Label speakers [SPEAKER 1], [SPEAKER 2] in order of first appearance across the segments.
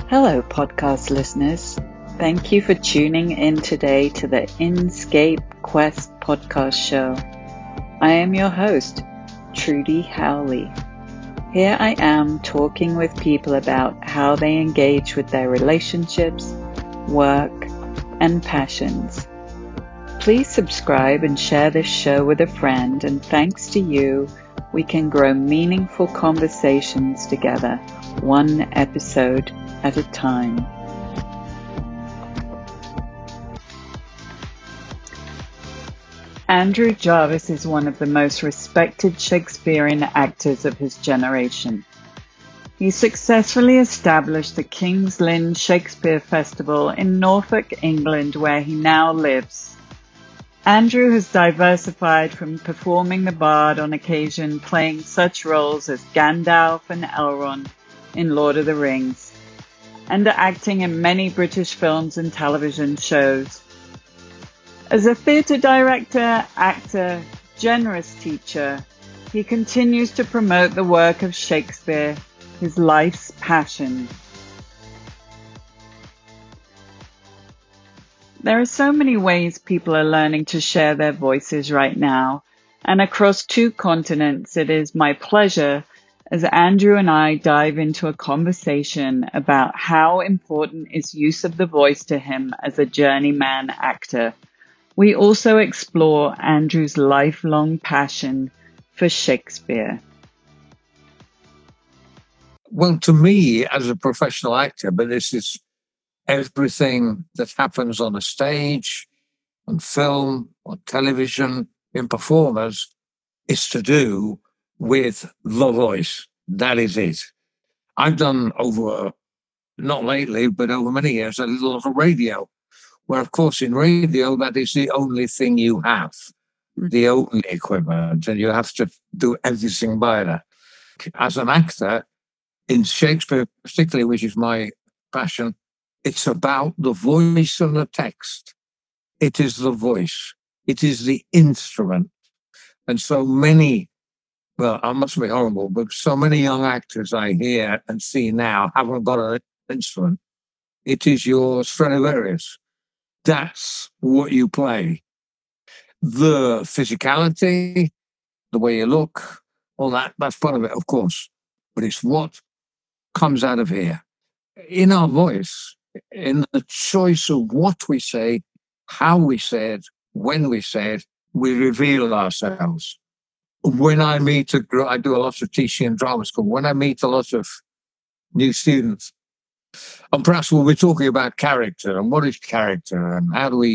[SPEAKER 1] Hello, podcast listeners. Thank you for tuning in today to the Inscape Quest podcast show. I am your host, Trudy Howley. Here I am talking with people about how they engage with their relationships, work, and passions. Please subscribe and share this show with a friend, and thanks to you, we can grow meaningful conversations together, one episode at a time. Andrew Jarvis is one of the most respected Shakespearean actors of his generation. He successfully established the King's Lynn Shakespeare Festival in Norfolk, England, where he now lives. Andrew has diversified from performing the bard on occasion, playing such roles as Gandalf and Elrond in Lord of the Rings, and acting in many British films and television shows. As a theatre director, actor, generous teacher, he continues to promote the work of Shakespeare, his life's passion. There are so many ways people are learning to share their voices right now, and across 2 continents, it is my pleasure as Andrew and I dive into a conversation about how important is use of the voice to him as a journeyman actor. We also explore Andrew's lifelong passion for Shakespeare.
[SPEAKER 2] Well, to me, as a professional actor, but this is everything that happens on a stage, on film, on television, in performers, is to do with the voice. That is it. I've done over, not lately, but over many years, a lot of radio, where, of course, in radio, that is the only thing you have, the only equipment, and you have to do everything by that. As an actor, in Shakespeare particularly, which is my passion, it's about the voice and the text. It is the voice. It is the instrument. And so many, well, I must be horrible, but so many young actors I hear and see now haven't got an instrument. It is your Stradivarius. That's what you play. The physicality, the way you look, all that, that's part of it, of course. But it's what comes out of here. In our voice, in the choice of what we say, how we say it, when we say it, we reveal ourselves. When I meet I do a lot of teaching in drama school. When I meet a lot of new students, and perhaps we'll be talking about character and what is character and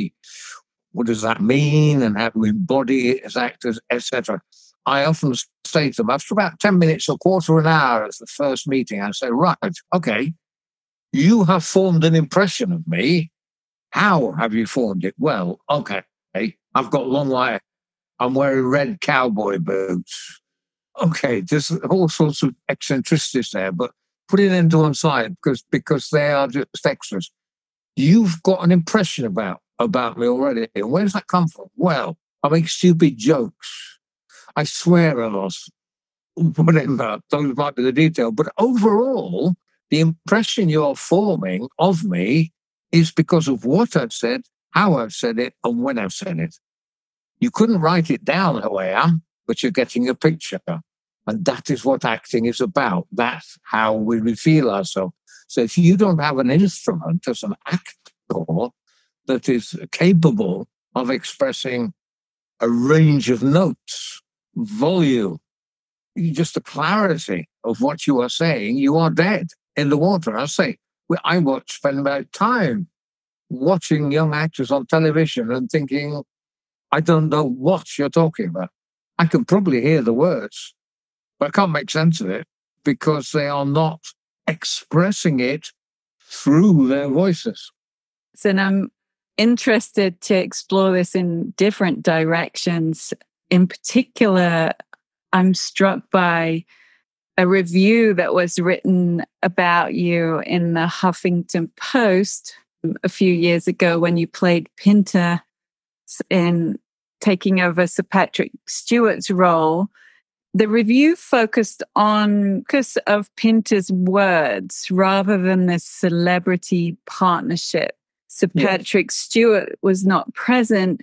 [SPEAKER 2] what does that mean and how do we embody it as actors, etc. I often say to them, after about 10 minutes or quarter of an hour at the first meeting, I say, right, okay, you have formed an impression of me. How have you formed it? Well, okay, I've got long hair. I'm wearing red cowboy boots. Okay, there's all sorts of eccentricities there, but put it into one side because they are just extras. You've got an impression about me already. Where does that come from? Well, I make stupid jokes. I swear a lot. Whatever, those might be the detail. But overall, the impression you're forming of me is because of what I've said, how I've said it, and when I've said it. You couldn't write it down who I am, but you're getting a picture. And that is what acting is about. That's how we reveal ourselves. So if you don't have an instrument as an actor that is capable of expressing a range of notes, volume, just the clarity of what you are saying, you are dead in the water. I say, I spend about time watching young actors on television and thinking, I don't know what you're talking about. I can probably hear the words, but I can't make sense of it because they are not expressing it through their voices.
[SPEAKER 3] So I'm interested to explore this in different directions. In particular, I'm struck by a review that was written about you in the Huffington Post a few years ago when you played Pinter in taking over Sir Patrick Stewart's role. The review focused on because of Pinter's words rather than the celebrity partnership. So Patrick Stewart was not present.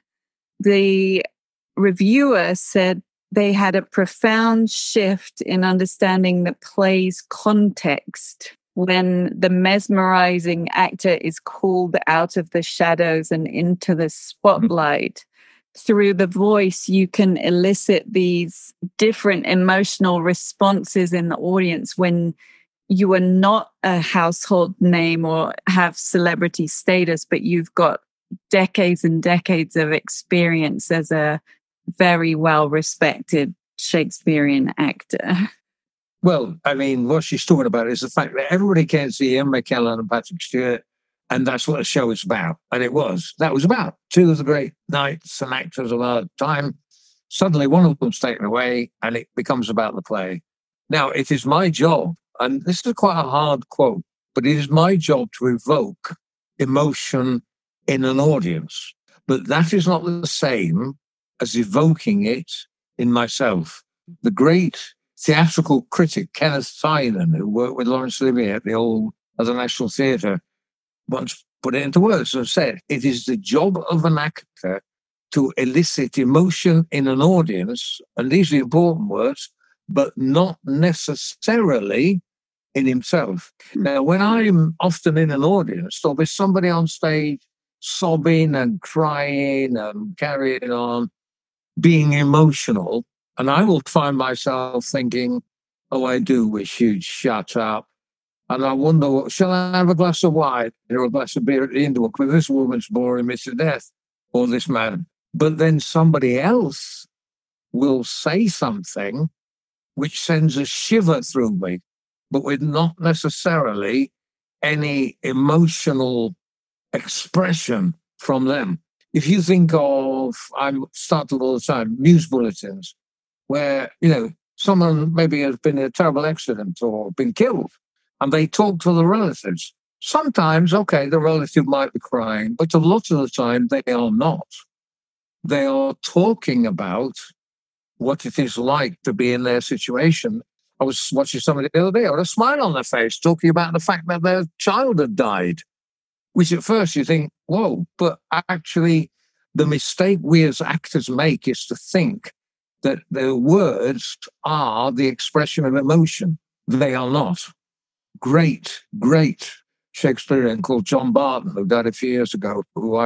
[SPEAKER 3] The reviewer said they had a profound shift in understanding the play's context when the mesmerizing actor is called out of the shadows and into the spotlight. Through the voice, you can elicit these different emotional responses in the audience when you are not a household name or have celebrity status, but you've got decades and decades of experience as a very well-respected Shakespearean actor.
[SPEAKER 2] Well, I mean, what she's talking about is the fact that everybody can see Ian McKellen and Patrick Stewart, and that's what the show is about. And it was. That was about two of the great knights and actors of our time. Suddenly one of them's taken away, and it becomes about the play. Now, it is my job, and this is quite a hard quote, but it is my job to evoke emotion in an audience. But that is not the same as evoking it in myself. The great theatrical critic Kenneth Tynan, who worked with Laurence Olivier at the National Theatre, once put it into words and said, it is the job of an actor to elicit emotion in an audience, and these are important words, but not necessarily in himself. Now, when I'm often in an audience, there'll be somebody on stage sobbing and crying and carrying on, being emotional, and I will find myself thinking, oh, I do wish you'd shut up. And I wonder, shall I have a glass of wine or a glass of beer at the end of it? Because this woman's boring me to death, or this man. But then somebody else will say something which sends a shiver through me, but with not necessarily any emotional expression from them. If you think of, I'm startled all the time, news bulletins, where, someone maybe has been in a terrible accident or been killed, and they talk to the relatives. Sometimes, okay, the relative might be crying, but a lot of the time they are not. They are talking about what it is like to be in their situation. I was watching somebody the other day with a smile on their face, talking about the fact that their child had died, which at first you think, whoa, but actually the mistake we as actors make is to think that their words are the expression of emotion. They are not. Great Shakespearean called John Barton, who died a few years ago,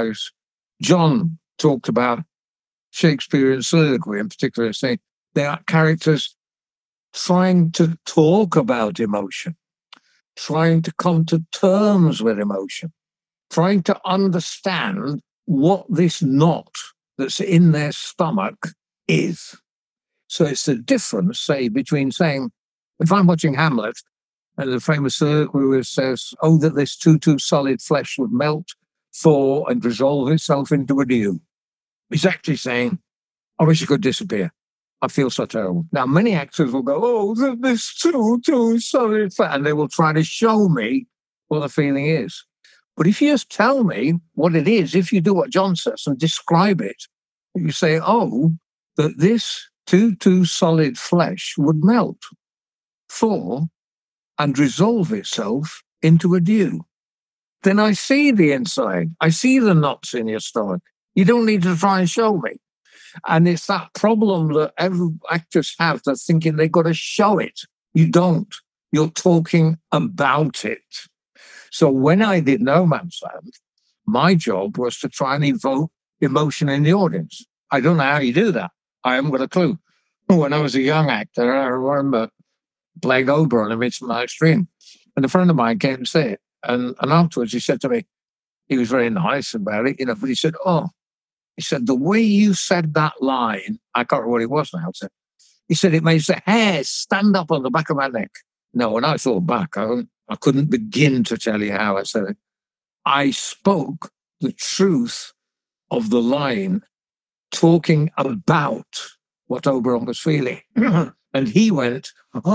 [SPEAKER 2] John talked about Shakespearean soliloquy in particular, saying they are characters trying to talk about emotion, trying to come to terms with emotion, trying to understand what this knot that's in their stomach is. So it's the difference, say, between saying, if I'm watching Hamlet, and the famous soliloquy says, oh, that this too solid flesh would melt, thaw, and resolve itself into a dew. He's actually saying, I wish it could disappear. I feel so terrible. Now, many actors will go, oh, this too solid flesh, and they will try to show me what the feeling is. But if you just tell me what it is, if you do what John says and describe it, you say, oh, that this too solid flesh would melt, thaw, and resolve itself into a dew. Then I see the inside. I see the knots in your stomach. You don't need to try and show me. And it's that problem that every actors have, that thinking they've got to show it. You don't. You're talking about it. So when I did No Man's Land, my job was to try and evoke emotion in the audience. I don't know how you do that. I haven't got a clue. When I was a young actor, I remember playing Oberon in Midsummer Dream. And a friend of mine came to see it. And afterwards he said to me, he was very nice about it, but he said, the way you said that line, I can't remember what it was now. He said, it made the hair stand up on the back of my neck. No, when I thought back, I couldn't begin to tell you how I said it. I spoke the truth of the line, talking about what Oberon was feeling. And he went,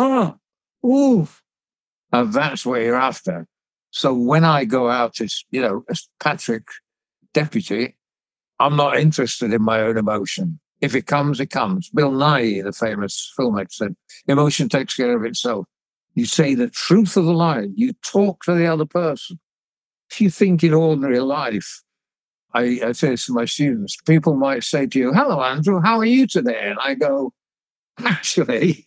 [SPEAKER 2] ooh. And that's what you're after. So when I go out as Patrick Deputy, I'm not interested in my own emotion. If it comes, it comes. Bill Nye, the famous filmmaker, said, emotion takes care of itself. You say the truth of the line. You talk to the other person. If you think in ordinary life, I say this to my students, people might say to you, hello, Andrew, how are you today? And I go, actually,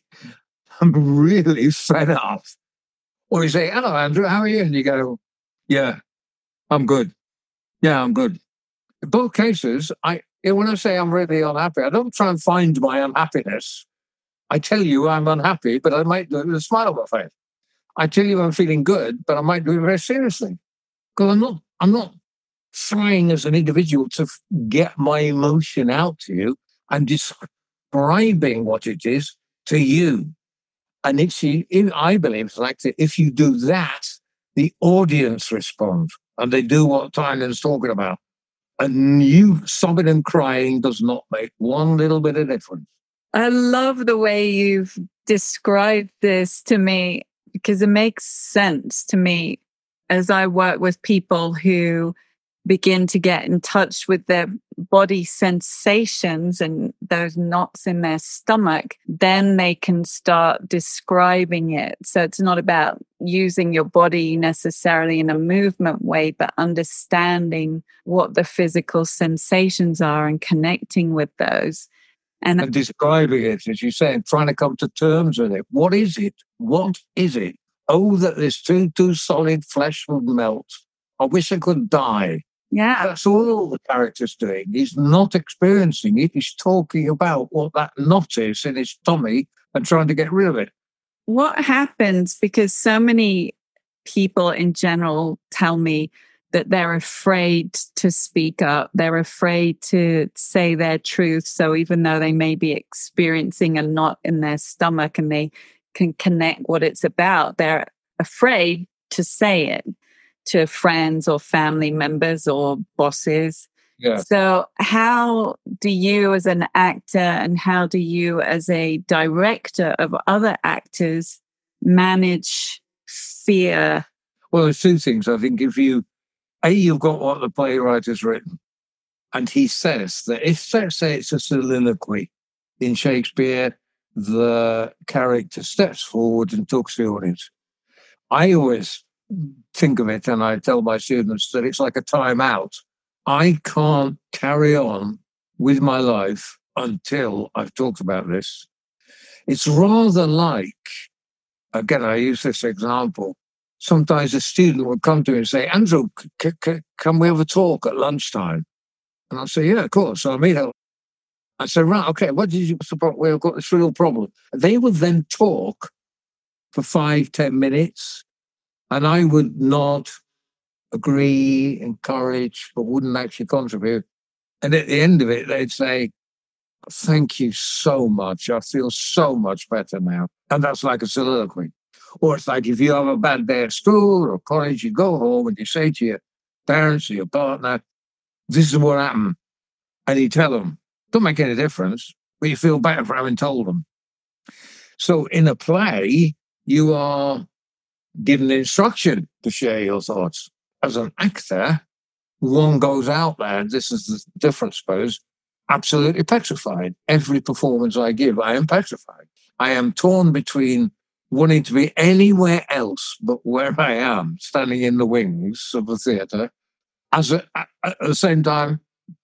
[SPEAKER 2] I'm really fed up. Or you say, hello, Andrew, how are you? And you go, yeah, I'm good. Yeah, I'm good. In both cases, when I say I'm really unhappy, I don't try and find my unhappiness. I tell you I'm unhappy, but I might do it with a smile on my face. I tell you I'm feeling good, but I might do it very seriously. Because I'm not trying as an individual to get my emotion out to you. I'm describing what it is to you. And I believe it's like that if you do that, the audience responds and they do what Tyler's talking about. And you sobbing and crying does not make one little bit of difference.
[SPEAKER 3] I love the way you've described this to me, because it makes sense to me as I work with people who begin to get in touch with their body sensations and those knots in their stomach, then they can start describing it. So it's not about using your body necessarily in a movement way, but understanding what the physical sensations are and connecting with those.
[SPEAKER 2] And describing it, as you say, and trying to come to terms with it. What is it? What is it? Oh, that this too solid flesh would melt. I wish I could die.
[SPEAKER 3] Yeah.
[SPEAKER 2] That's all the character's doing. He's not experiencing it. He's talking about what that knot is in his tummy and trying to get rid of it.
[SPEAKER 3] What happens, because so many people in general tell me that they're afraid to speak up. They're afraid to say their truth. So even though they may be experiencing a knot in their stomach and they can connect what it's about, they're afraid to say it to friends or family members or bosses.
[SPEAKER 2] Yeah.
[SPEAKER 3] So how do you as an actor and how do you as a director of other actors manage fear?
[SPEAKER 2] Well, there's two things. I think if you've got what the playwright has written, and he says that if, let's say it's a soliloquy in Shakespeare, the character steps forward and talks to the audience. I always think of it, and I tell my students that it's like a timeout. I can't carry on with my life until I've talked about this. It's rather like, again, I use this example. Sometimes a student would come to me and say, Andrew, can we have a talk at lunchtime? And I'll say, yeah, of course. So I meet her. I say, right, okay, we've got this real problem. They would then talk for 5-10 minutes, and I would nod, agree, encourage, but wouldn't actually contribute. And at the end of it, they'd say, thank you so much. I feel so much better now. And that's like a soliloquy. Or it's like if you have a bad day at school or college, you go home and you say to your parents or your partner, this is what happened. And you tell them, don't make any difference, but you feel better for having told them. So in a play, you are given instruction to share your thoughts. As an actor, one goes out there, and this is the difference, I suppose, absolutely petrified. Every performance I give, I am petrified. I am torn between wanting to be anywhere else but where I am, standing in the wings of the theatre, at the same time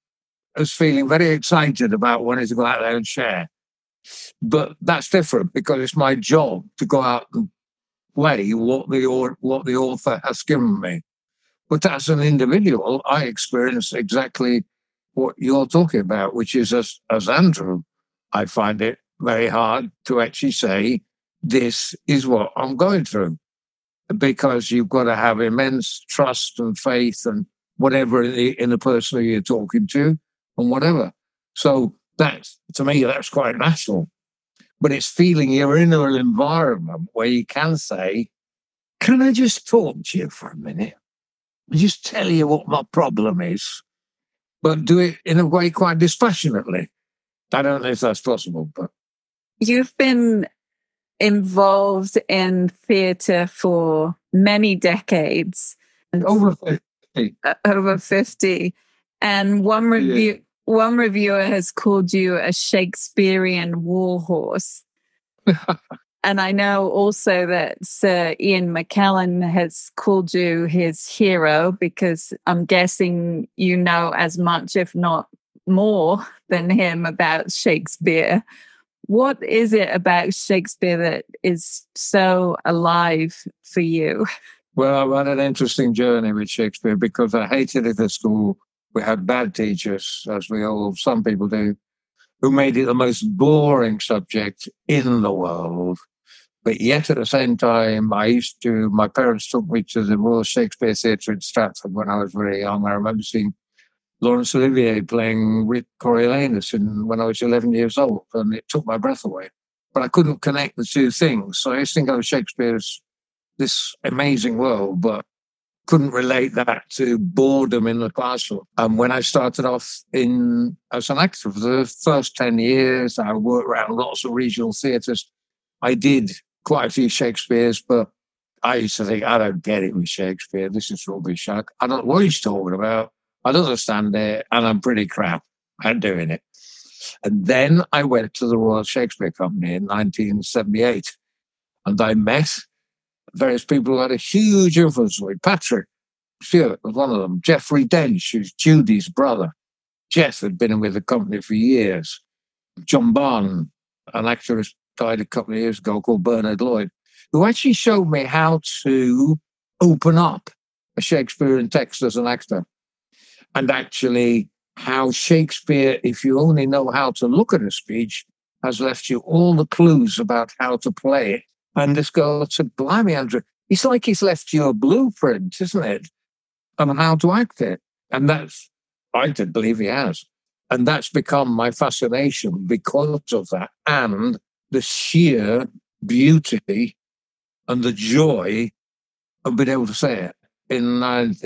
[SPEAKER 2] as feeling very excited about wanting to go out there and share. But that's different because it's my job to go out and play what the author has given me. But as an individual, I experience exactly what you're talking about, which is as Andrew, I find it very hard to actually say, this is what I'm going through, because you've got to have immense trust and faith and whatever in the person who you're talking to and whatever. So to me, that's quite natural. But it's feeling you're in an environment where you can say, can I just talk to you for a minute? And just tell you what my problem is, but do it in a way quite dispassionately. I don't know if that's possible, but
[SPEAKER 3] you've been involved in theatre for many decades.
[SPEAKER 2] Over 50.
[SPEAKER 3] Over 50. And one review One reviewer has called you a Shakespearean warhorse. And I know also that Sir Ian McKellen has called you his hero, because I'm guessing you know as much, if not more, than him about Shakespeare. What is it about Shakespeare that is so alive for you?
[SPEAKER 2] Well, I've had an interesting journey with Shakespeare because I hated it at school. We had bad teachers, as some people do, who made it the most boring subject in the world. But yet at the same time, my parents took me to the Royal Shakespeare Theatre in Stratford when I was very young. I remember seeing Laurence Olivier playing Coriolanus when I was 11 years old, and it took my breath away. But I couldn't connect the two things. So I used to think of Shakespeare as this amazing world, but couldn't relate that to boredom in the classroom. And when I started off as an actor for the first 10 years, I worked around lots of regional theatres. I did quite a few Shakespeares, but I used to think, I don't get it with Shakespeare. This is rubbish. I don't know what he's talking about. I don't understand it, and I'm pretty crap at doing it. And then I went to the Royal Shakespeare Company in 1978, and I met various people who had a huge influence on me. Patrick Stewart was one of them. Jeffrey Dench, who's Judy's brother. Jeff had been with the company for years. John Barn, an actor who died a couple of years ago called Bernard Lloyd, who actually showed me how to open up a Shakespearean text as an actor. And actually how Shakespeare, if you only know how to look at a speech, has left you all the clues about how to play it. And this girl said, blimey, Andrew, it's like he's left you a blueprint, isn't it, on how to act it. And I did believe he has. And that's become my fascination because of that, and the sheer beauty and the joy of being able to say it. In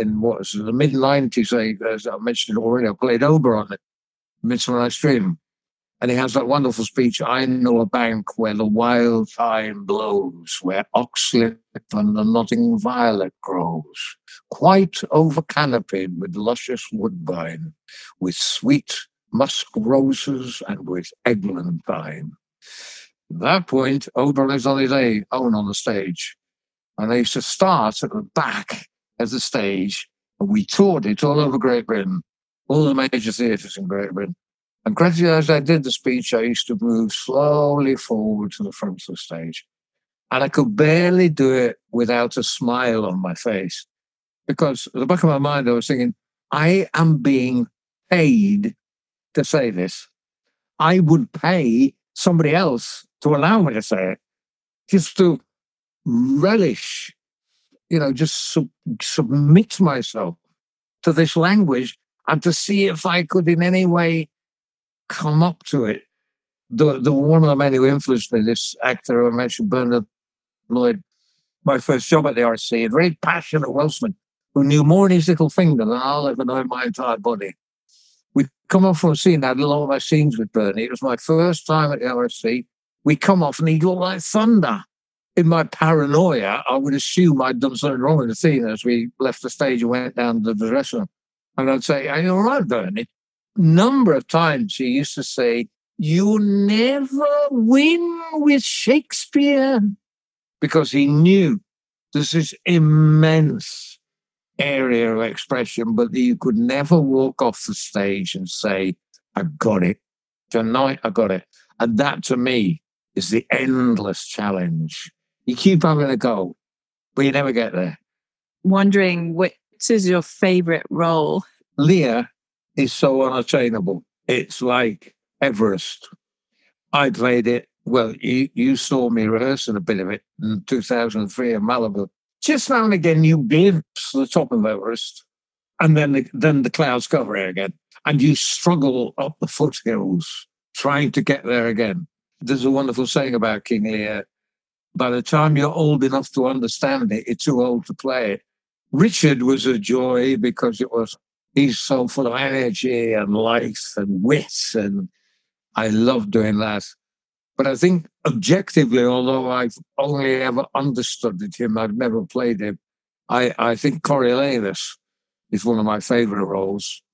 [SPEAKER 2] the mid-90s, as I mentioned already, I played Oberon at Midsummer Night's Dream. And he has that wonderful speech, I know a bank where the wild thyme blows, where oxlip and the nodding violet grows, quite over-canopied with luscious woodbine, with sweet musk roses and with eglantine. At that point, Oberon is on his own on the stage. And they used to start at the back of the stage, and we toured it all over Great Britain, all the major theatres in Great Britain. And gradually, as I did the speech, I used to move slowly forward to the front of the stage. And I could barely do it without a smile on my face. Because at the back of my mind, I was thinking, I am being paid to say this. I would pay somebody else to allow me to say it, just to relish, just submit myself to this language and to see if I could in any way come up to it. The one of the men who influenced me, this actor I mentioned, Bernard Lloyd, my first job at the RC, a very passionate Welshman who knew more in his little finger than I'll ever know in my entire body. We come off from a scene, I had a lot of my scenes with Bernie. It was my first time at the RC. We come off and he looked like thunder. In my paranoia, I would assume I'd done something wrong with the scene as we left the stage and went down to the dressing room. And I'd say, are you all right, Bernie? Number of times he used to say, you never win with Shakespeare, because he knew there's this immense area of expression, but you could never walk off the stage and say, I got it. Tonight, I got it. And that, to me, is the endless challenge. You keep having a go, but you never get there.
[SPEAKER 3] Wondering, which is your favorite role?
[SPEAKER 2] Lear is so unattainable. It's like Everest. I played it. Well, you saw me rehearsing a bit of it in 2003 in Malibu. Just now and again, you glimpse the top of Everest, and then the clouds cover it again, and you struggle up the foothills trying to get there again. There's a wonderful saying about King Lear. By the time you're old enough to understand it, you're too old to play it. Richard was a joy because he's so full of energy and life and wit, and I love doing that. But I think objectively, although I've only ever understood him, I've never played him, I think Coriolanus is one of my favourite roles.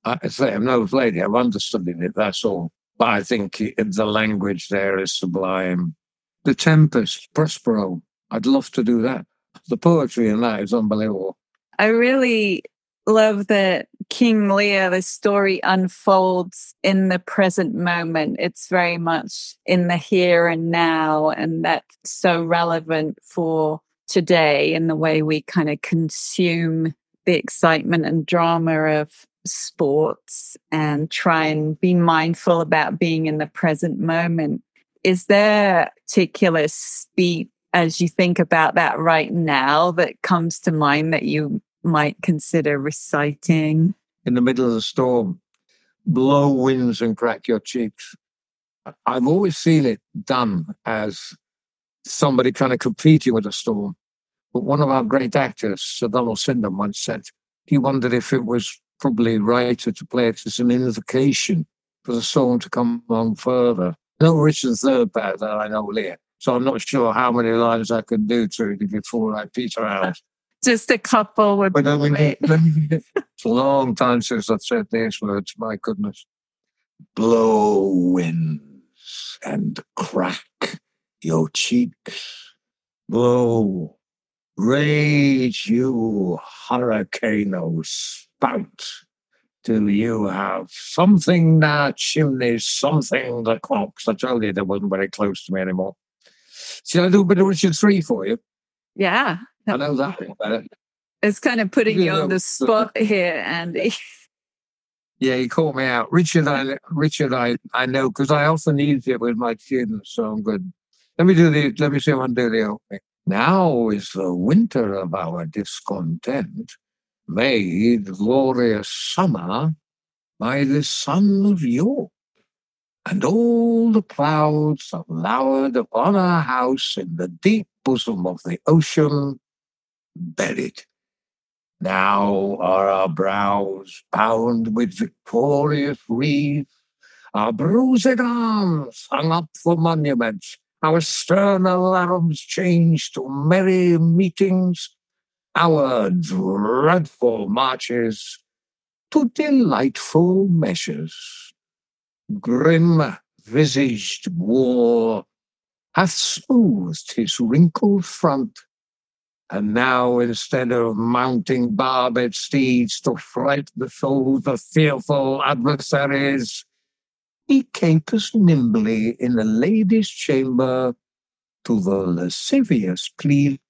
[SPEAKER 2] I say I'm no lady. I've understood it. That's all. But I think the language there is sublime. The Tempest, Prospero. I'd love to do that. The poetry in that is unbelievable.
[SPEAKER 3] I really love that King Lear, the story unfolds in the present moment. It's very much in the here and now, and that's so relevant for today in the way we kind of consume the excitement and drama of sports and try and be mindful about being in the present moment. Is there a particular speech as you think about that right now that comes to mind that you might consider reciting?
[SPEAKER 2] In the middle of the storm, blow winds and crack your cheeks. I've always seen it done as somebody kind of competing with a storm. But one of our great actors, Sir Donald Syndon, once said he wondered if it was probably righter to play it as an invocation for the storm to come on further. No Richard III better than I know Lear. So I'm not sure how many lines I can do, Trudy, before I peter out.
[SPEAKER 3] Just a couple would be great.
[SPEAKER 2] It's a long time since I've said these words, my goodness. Blow winds and crack your cheeks. Blow, rage you hurricane spout, till you have something that chimneys, something that clocks. I told you they wasn't very close to me anymore. Should I do a bit of Richard III for you?
[SPEAKER 3] Yeah.
[SPEAKER 2] I know that one better.
[SPEAKER 3] It's kind of putting you on the spot here, Andy.
[SPEAKER 2] Yeah, you caught me out. Richard, I know, because I often use it with my students, so I'm good. Let me see if I can do the opening. Now is the winter of our discontent, made glorious summer by the sun of York. And all the clouds have lowered upon our house in the deep bosom of the ocean, buried. Now are our brows bound with victorious wreaths, our bruised arms hung up for monuments, our stern alarms changed to merry meetings, our dreadful marches to delightful measures. Grim-visaged war hath smoothed his wrinkled front, and now, instead of mounting barbed steeds to fright the souls of fearful adversaries, he capers nimbly in a lady's chamber to the lascivious pleading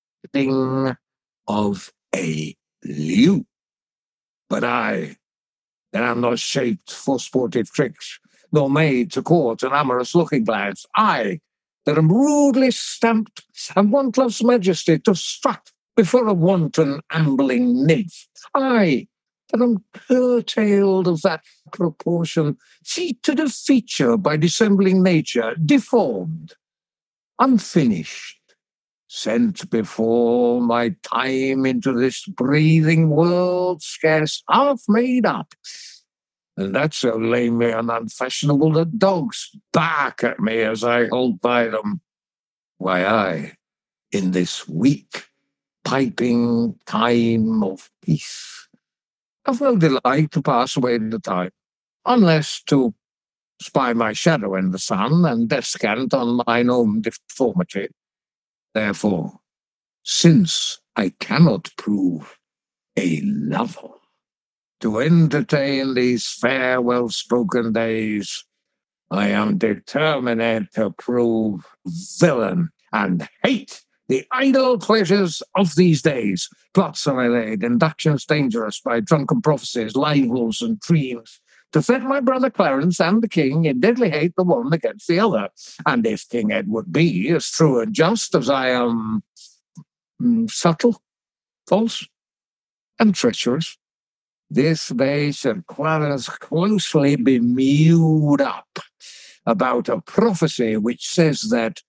[SPEAKER 2] of a lute. But I, that am not shaped for sportive tricks, nor made to court an amorous looking glass, I, that am rudely stamped and want love's majesty to strut before a wanton ambling nymph, I, that am curtailed of that proportion, cheated of feature by dissembling nature, deformed, unfinished, sent before my time into this breathing world, scarce half made up, and that so lamely and unfashionable that dogs bark at me as I hold by them. Why, I, in this weak, piping time of peace, have no delight to pass away the time, unless to spy my shadow in the sun and descant on mine own deformity. Therefore, since I cannot prove a lover, to entertain these fair, well-spoken days, I am determined to prove villain and hate the idle pleasures of these days. Plots are laid, inductions dangerous by drunken prophecies, libels and dreams, to set my brother Clarence and the king in deadly hate the one against the other. And if King Edward be as true and just as I am subtle, false, and treacherous, this day should Clarence closely be mewed up about a prophecy which says that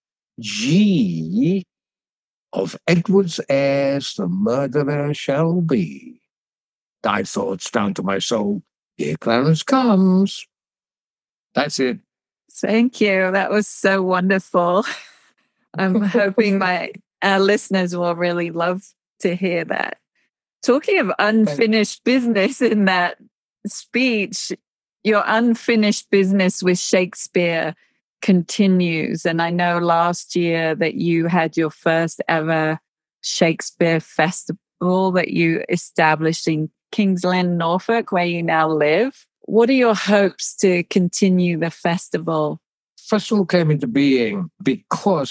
[SPEAKER 2] G of Edward's heirs the murderer shall be. Thy thoughts down to my soul. Here Clarence comes. That's it.
[SPEAKER 3] Thank you. That was so wonderful. I'm hoping my listeners will really love to hear that. Talking of unfinished business in that speech, your unfinished business with Shakespeare continues. And I know last year that you had your first ever Shakespeare festival that you established in King's Lynn, Norfolk, where you now live. What are your hopes to continue the festival?
[SPEAKER 2] Festival came into being because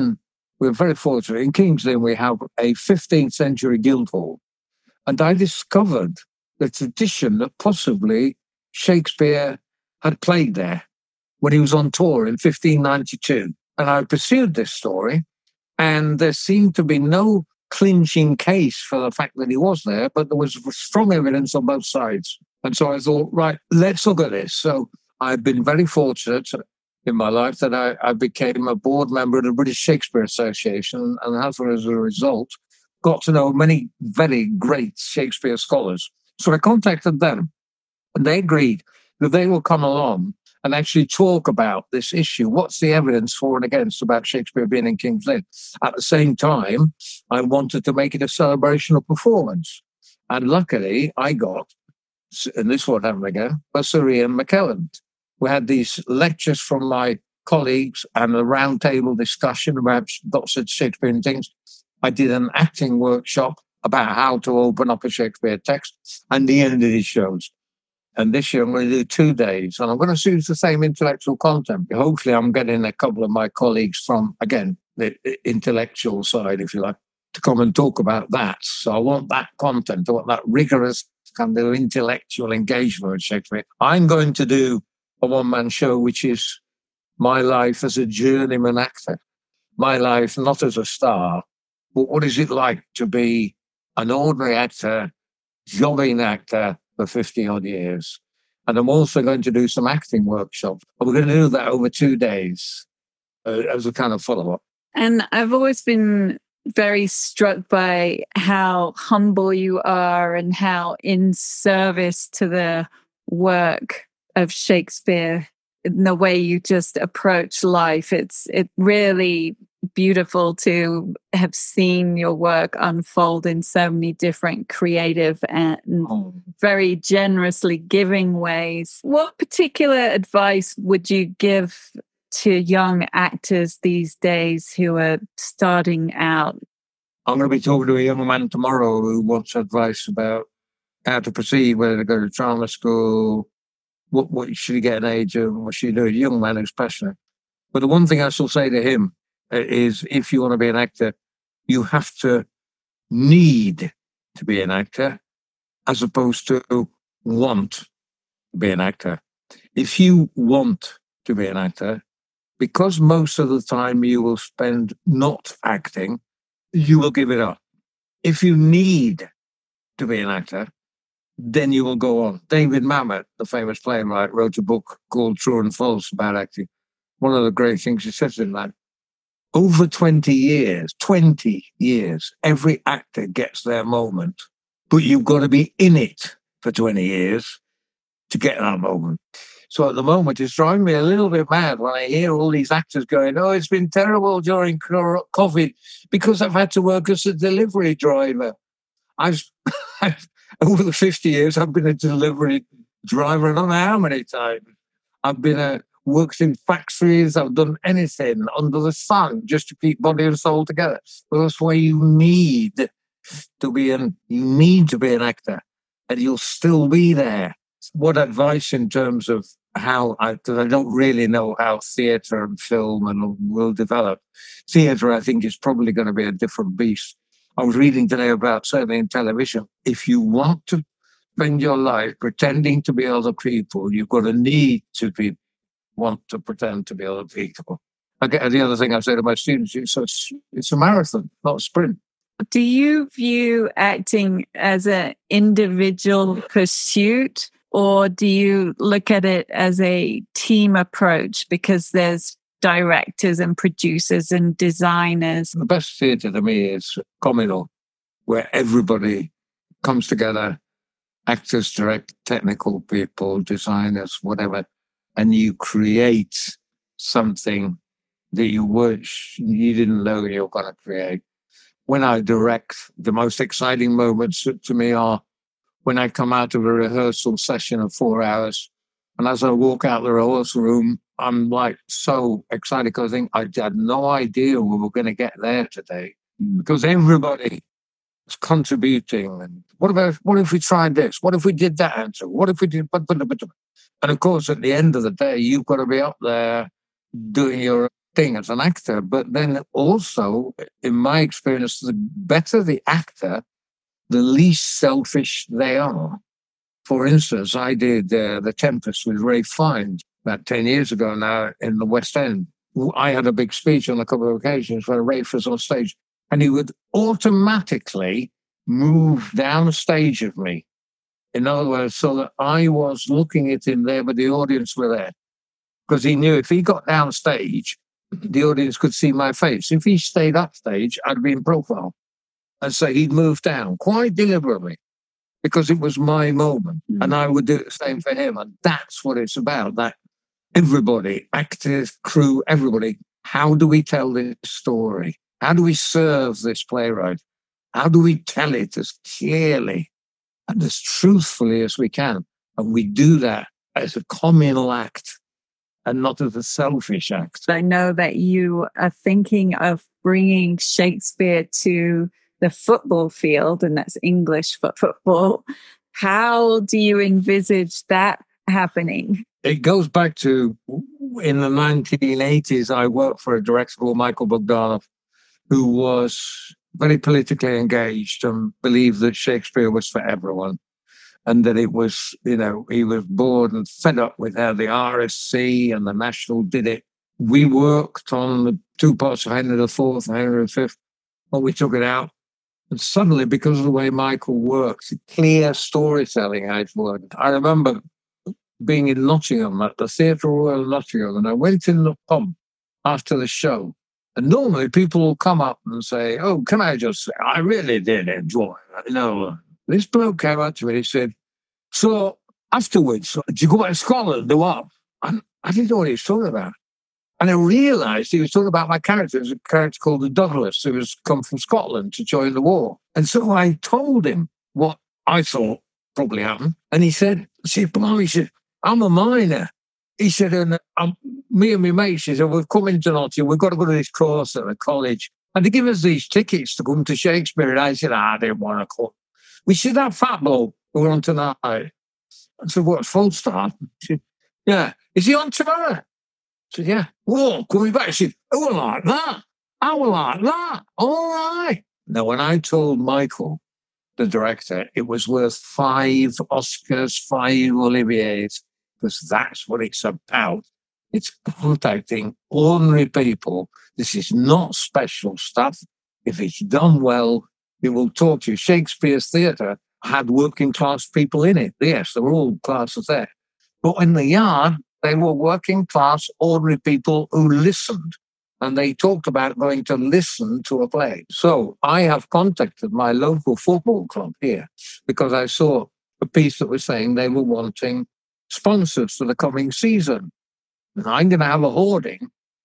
[SPEAKER 2] we're very fortunate, in King's Lynn we have a 15th century Guildhall. And I discovered the tradition that possibly Shakespeare had played there when he was on tour in 1592. And I pursued this story, and there seemed to be no clinching case for the fact that he was there, but there was strong evidence on both sides. And so I thought, right, let's look at this. So I've been very fortunate in my life that I became a board member of the British Shakespeare Association, and as a result, got to know many very great Shakespeare scholars. So I contacted them, and they agreed that they will come along and actually talk about this issue. What's the evidence for and against about Shakespeare being in King's Lynn? At the same time, I wanted to make it a celebration of performance. And luckily, I got, and this won't happen again, but Sir Ian McKellen. We had these lectures from my colleagues and a roundtable discussion about lots of Shakespearean things. I did an acting workshop about how to open up a Shakespeare text, and the end of these shows. And this year I'm going to do 2 days, and I'm going to use the same intellectual content. Hopefully I'm getting a couple of my colleagues from, again, the intellectual side, if you like, to come and talk about that. So I want that content, I want that rigorous kind of intellectual engagement with Shakespeare. I'm going to do a one-man show, which is my life as a journeyman actor. My life not as a star, but what is it like to be an ordinary actor, jobbing actor for 50-odd years? And I'm also going to do some acting workshops. And we're going to do that over 2 days as a kind of follow-up.
[SPEAKER 3] And I've always been very struck by how humble you are and how in service to the work of Shakespeare, in the way you just approach life. It's really beautiful to have seen your work unfold in so many different creative and very generously giving ways. What particular advice would you give to young actors these days who are starting out?
[SPEAKER 2] I'm going to be talking to a young man tomorrow who wants advice about how to proceed, whether to go to drama school, what should he get an age of, what should he do? A young man who's passionate. But the one thing I shall say to him is, if you want to be an actor, you have to need to be an actor as opposed to want to be an actor. If you want to be an actor, because most of the time you will spend not acting, you will give it up. If you need to be an actor, then you will go on. David Mamet, the famous playwright, wrote a book called True and False about acting. One of the great things he says in that, over 20 years, every actor gets their moment, but you've got to be in it for 20 years to get that moment. So at the moment, it's driving me a little bit mad when I hear all these actors going, oh, it's been terrible during COVID because I've had to work as a delivery driver. Over the 50 years, I've been a delivery driver, I don't know how many times. I've been worked in factories, I've done anything under the sun just to keep body and soul together. Well, that's why you need to be an actor, and you'll still be there. What advice in terms of how, because I don't really know how theatre and film and will develop. Theatre, I think, is probably going to be a different beast. I was reading today about, certainly in television, if you want to spend your life pretending to be other people, you've got to want to pretend to be other people. The other thing I say to my students is it's a marathon, not a sprint.
[SPEAKER 3] Do you view acting as an individual pursuit, or do you look at it as a team approach because there's directors and producers and designers?
[SPEAKER 2] The best theatre to me is communal, where everybody comes together, actors, directors, technical people, designers, whatever, and you create something that you didn't know you were going to create. When I direct, the most exciting moments to me are when I come out of a rehearsal session of 4 hours. And as I walk out the rehearsal room, I'm like so excited because I think I had no idea we were going to get there today, because everybody was contributing. And what if we tried this? What if we did that answer? What if we did? And of course, at the end of the day, you've got to be up there doing your thing as an actor. But then also, in my experience, the better the actor, the least selfish they are. For instance, I did The Tempest with Ralph Fiennes about 10 years ago now in the West End. I had a big speech on a couple of occasions where Ralph was on stage, and he would automatically move down stage of me. In other words, so that I was looking at him there, but the audience were there. Because he knew if he got down stage, the audience could see my face. If he stayed up stage, I'd be in profile. And so he'd move down quite deliberately, because it was my moment. And I would do the same for him. And that's what it's about, that everybody, actors, crew, everybody, how do we tell this story? How do we serve this playwright? How do we tell it as clearly and as truthfully as we can? And we do that as a communal act and not as a selfish act.
[SPEAKER 3] I know that you are thinking of bringing Shakespeare to the football field, and that's English football. How do you envisage that happening?
[SPEAKER 2] It goes back to, in the 1980s, I worked for a director called Michael Bogdanov, who was very politically engaged and believed that Shakespeare was for everyone. And that it was, he was bored and fed up with how the RSC and the National did it. We worked on the two parts of Henry IV and Henry V, and we took it out. And suddenly, because of the way Michael works, clear storytelling outward. I remember being in Nottingham at the Theatre Royal Nottingham, and I went in the pub after the show. And normally people will come up and say, "Oh, can I just say, I really did enjoy it." This bloke came up to me and he said, "So afterwards, did you go to Scotland, do what?" And I didn't know what he was talking about. And I realised he was talking about my character. There's a character called the Douglas, who has come from Scotland to join the war. And so I told him what I thought probably happened. And he said, "Blimey," he said, "I'm a miner." He said, "And me and my mates," he said, "we've come into Nottingham, we've got to go to this course at the college. And they give us these tickets to come to Shakespeare." And I said, "I didn't want to come." We said, "That fat bloke we're on tonight." I said, "What's full start?" He said, "Yeah." "Is he on tomorrow?" I said, "Yeah." "Whoa, coming back." He said, "I will like that. I will like that. All right." Now, when I told Michael, the director, it was worth 5 Oscars, 5 Oliviers, because that's what it's about. It's contacting ordinary people. This is not special stuff. If it's done well, it will talk to you. Shakespeare's theatre had working class people in it. Yes, there were all classes there. But in the Yard, they were working class, ordinary people who listened. And they talked about going to listen to a play. So I have contacted my local football club here because I saw a piece that was saying they were wanting sponsors for the coming season. And I'm going to have a hoarding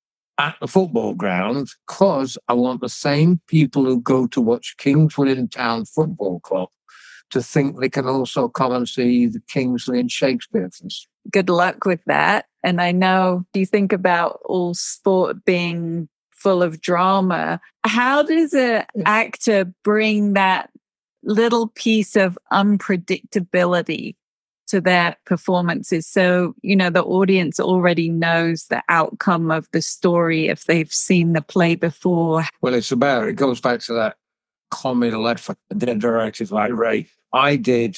[SPEAKER 2] at the football ground because I want the same people who go to watch Kingswood in Town Football Club to think they can also come and see the Kingsley and Shakespeare.
[SPEAKER 3] Good luck with that. And I know you think about all sport being full of drama. How does an actor bring that little piece of unpredictability to their performances? So, the audience already knows the outcome of the story if they've seen the play before.
[SPEAKER 2] Well, it goes back to that communal effort. They're directed like Ray. I did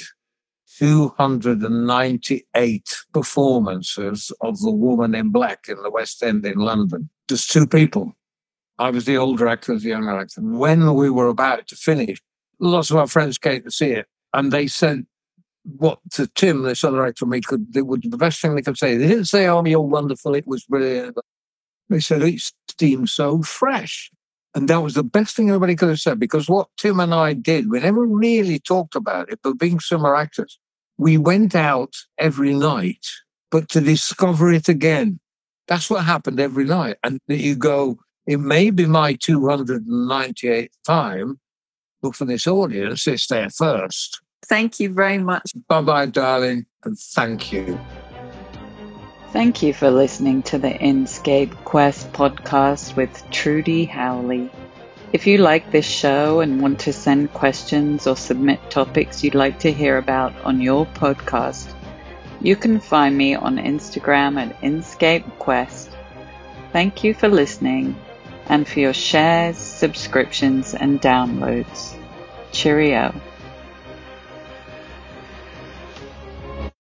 [SPEAKER 2] 298 performances of The Woman in Black in the West End in London. Just 2 people. I was the older actor, the younger actor. When we were about to finish, lots of our friends came to see it, and they said what to Tim, this other actor, the best thing they could say. They didn't say, "Oh, you're wonderful, it was brilliant." They said, "It seemed so fresh." And that was the best thing everybody could have said, because what Tim and I did, we never really talked about it, but being similar actors, we went out every night, but to discover it again. That's what happened every night. And you go, it may be my 298th time, but for this audience, it's their first.
[SPEAKER 3] Thank you very much.
[SPEAKER 2] Bye-bye, darling, and thank you.
[SPEAKER 1] Thank you for listening to the Inscape Quest podcast with Trudy Howley. If you like this show and want to send questions or submit topics you'd like to hear about on your podcast, you can find me on Instagram at Inscape Quest. Thank you for listening and for your shares, subscriptions, and downloads. Cheerio.